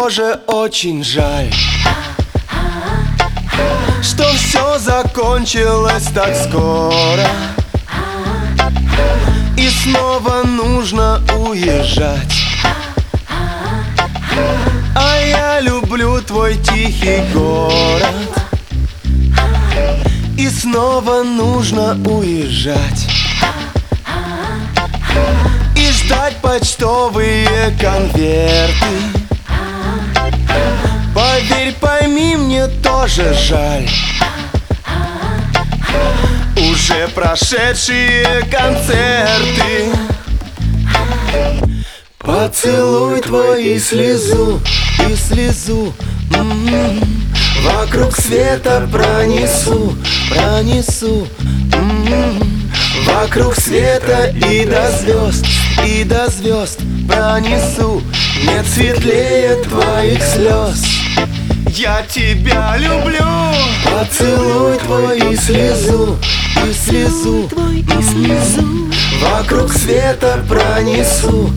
тоже очень жаль, что все закончилось так скоро, и снова нужно уезжать. А я люблю твой тихий город, и снова нужно уезжать и ждать почтовые конверты. Поверь, пойми, мне тоже жаль уже прошедшие концерты. Поцелуй твой и слезу, вокруг света пронесу, вокруг света и до звезд пронесу. Нет светлее твоих слез. Я тебя люблю. Поцелуй твой и слезу, вокруг света пронесу,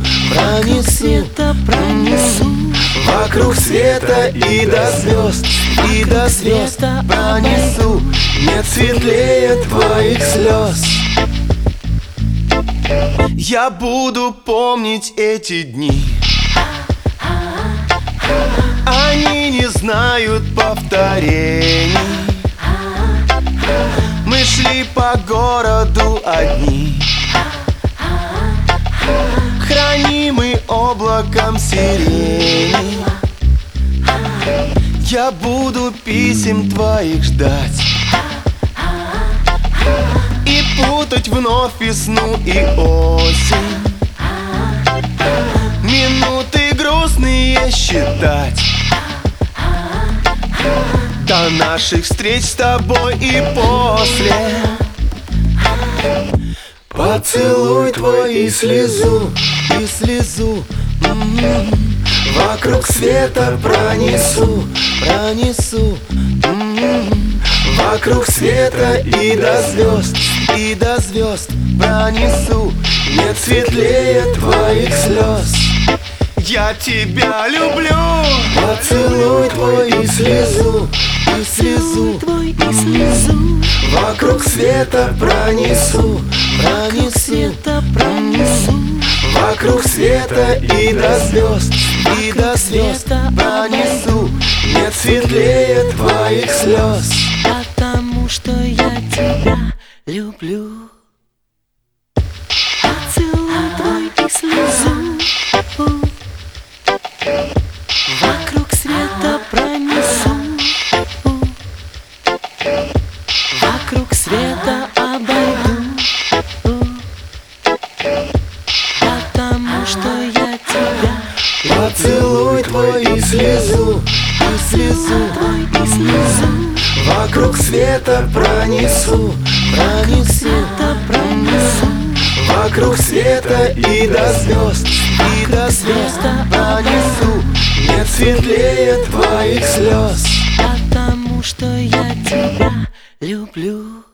вокруг света и до звезд пронесу. Нет светлее твоих слез. Я буду помнить эти дни, они не знают повторений. Мы шли по городу одни, хранимый облаком сирени. Я буду писем твоих ждать и путать вновь весну и осень, минуты грустные считать до наших встреч с тобой и после. Поцелуй твой и слезу, вокруг света пронесу, вокруг света и до звезд пронесу. Нет светлее твоих слез. Я тебя люблю. Поцелуй твой и слезу, вокруг света пронесу, вокруг света и до звезд пронесу. Нет светлее твоих слез. Потому что я тебя люблю. Поцелуй твой и слезу, вокруг света пронесу, вокруг света обойду. Потому что я тебя поцелуй твой и слезу, вокруг света пронесу, вокруг света и до звезд пронесу. Нет светлее твоих слез. потому что я тебя люблю.